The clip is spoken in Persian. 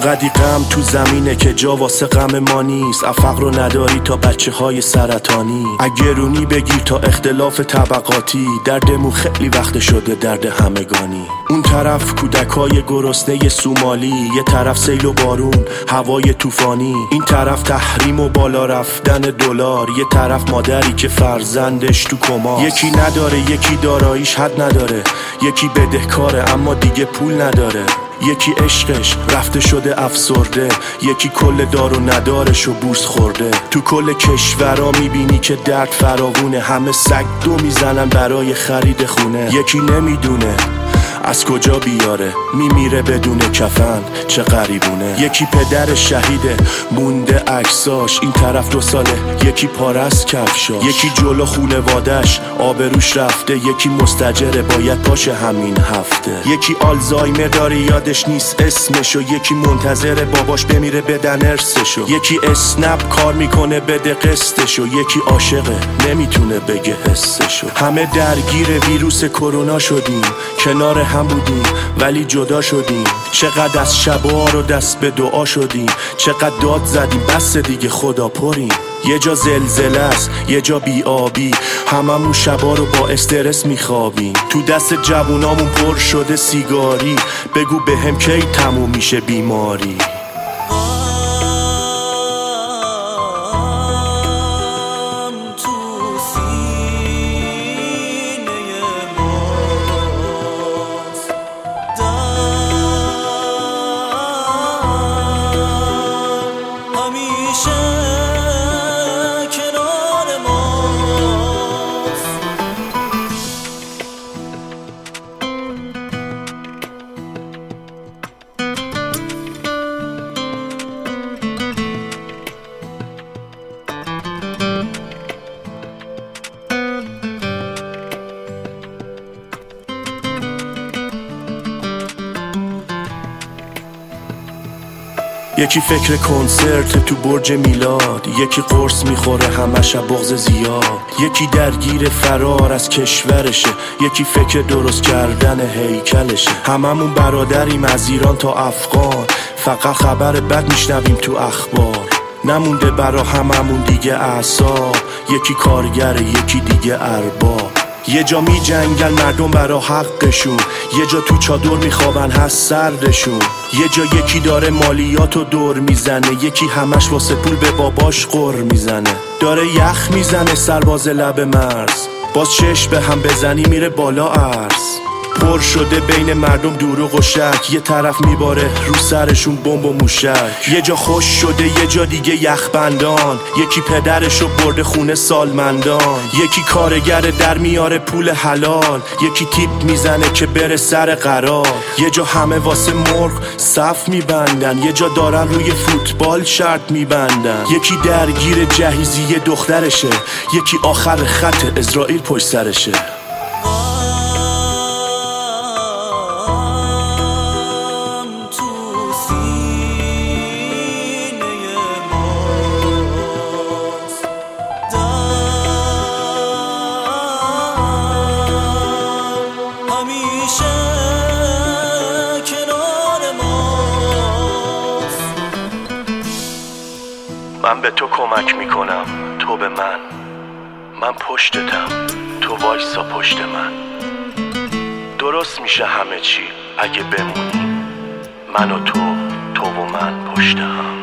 اونقدی غم تو زمینه که جا واسه غم ما نیست. فقر رو نداری تا بچه های سرطانی، اگرونی بگیر تا اختلاف طبقاتی. دردمون خیلی وقت شده درد همگانی. اون طرف کودکای گرسنه سومالی، یه طرف سیل و بارون هوای طوفانی. این طرف تحریم و بالا رفتن دلار، یه طرف مادری که فرزندش تو کماست. یکی نداره یکی داراییش حد نداره، یکی بدهکاره اما دیگه پول نداره. یکی عشقش رفته شده افسرده، یکی کل دار و ندارش و بورس خورده. تو کل کشورا میبینی که درد فراوونه، همه سگ دو میزنن برای خرید خونه. یکی نمیدونه از کجا بیاره، میمیره بدون کفن، چه غریبونه. یکی پدر شهیده مونده عکساش، این طرف 2 ساله یکی پاره از کفشاش. یکی جلو خونوادش آبروش رفته، یکی مستجره باید باشه همین هفته. یکی آلزایمر داره یادش نیست اسمشو، یکی منتظر باباش بمیره بدن ارثشو. یکی اسنپ کار میکنه بده قسطشو، یکی عاشقه نمیتونه بگه حسشو. همه درگیر ویروس کرونا شدیم، کنار هم بودیم ولی جدا شدیم. چقدر از شبا رو دست به دعا شدیم، چقدر داد زدیم بس دیگه خدا پریم. یه جا زلزله است یه جا بی آبی، هممون شبا رو با استرس میخوابیم. تو دست جوونامون پر شده سیگاری، بگو بهم کی تموم میشه بیماری. یکی فکر کنسرت تو برج میلاد، یکی قرص میخوره همش بغض زیاد. یکی درگیر فرار از کشورشه، یکی فکر درست کردن هیکلشه. هممون برادریم از ایران تا افغان، فقط خبر بد میشنویم تو اخبار. نمونده برا هممون دیگه اعصاب، یکی کارگره یکی دیگه ارباب. یه جا می جنگن مردم برا حقشون، یه جا تو چادر میخوابن هست سردشون. یه جا یکی داره مالیاتو دور میزنه، یکی همش واسه پول به باباش غر میزنه. داره یخ میزنه سرباز لب مرز، باز چشم به هم بزنی میره بالا عرض. پر شده بین مردم دروغ و شک، یه طرف میباره رو سرشون بمب و موشک. یه جا خوش شده یه جا دیگه یخبندان، یکی پدرشو برده خونه سالمندان. یکی کارگر در میاره پول حلال، یکی تیپ میزنه که بره سر قرار. یه جا همه واسه مرغ صف میبندن، یه جا دارن روی فوتبال شرط میبندن. یکی درگیر جهیزیه دخترشه، یکی آخر خط اسرائیل پشت سرشه. من به تو کمک میکنم تو به من پشتتم تو وایسا پشت من. درست میشه همه چی اگه بمونیم، من و تو و من پشت هم.